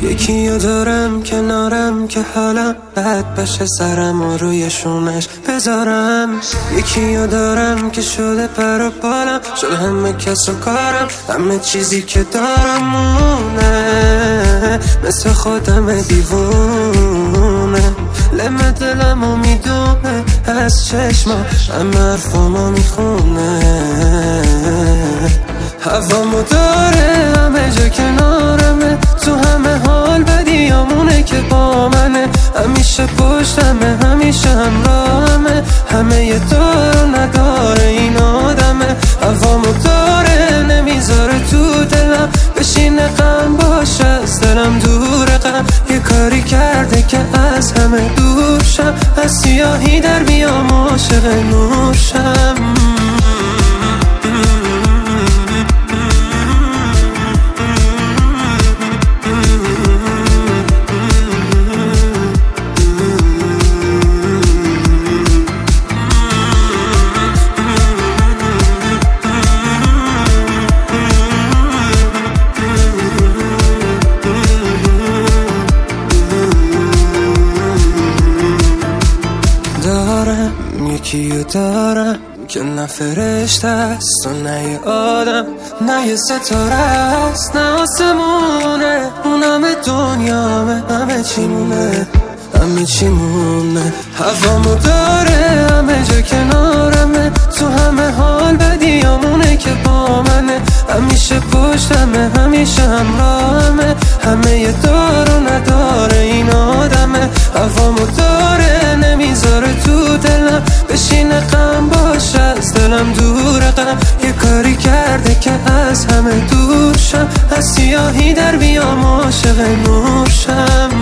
یکیو دارم کنارم که حالم بد بشه، سرم و روی شونش بذارم. یکیو دارم که شده پر و بالم، شده همه کس و کارم، همه چیزی که دارم مونه، مثل خودم دیوونه. لمه دلمو میدونه، از چشما همه حرفامو میخونه. هوامو داره همه جا کنارمه، تو همه حال بدیامونه که با منه. همیشه پشتمه، همیشه همراهمه، همه یه دار و نداره این آدمه. هوامو داره نمیذاره تو دلم بشینه، غم باشه از دلم دوره. غم یه کاری کرده که از همه دور شم، از سیاهی در بیام عاشق نور شم. یکیو دارم که نه فرشته است و نه یه آدم، نه یه ستاره است نه آسمونه. اون همه دنیامه، همه چی مونه، همه چی مونه. هوامو داره همه جا کنارمه، تو همه حال بدیامونه که با منه. همیشه پشتمه، همیشه همراهمه، همه یه دار و نداره این آدمه. هوامو داره نمیذاره تو دلم بشینه، غم باشه از دلم دوره. غم یه کاری کرده که از همه دور شم، از سیاهی در بیام عاشق نور شم.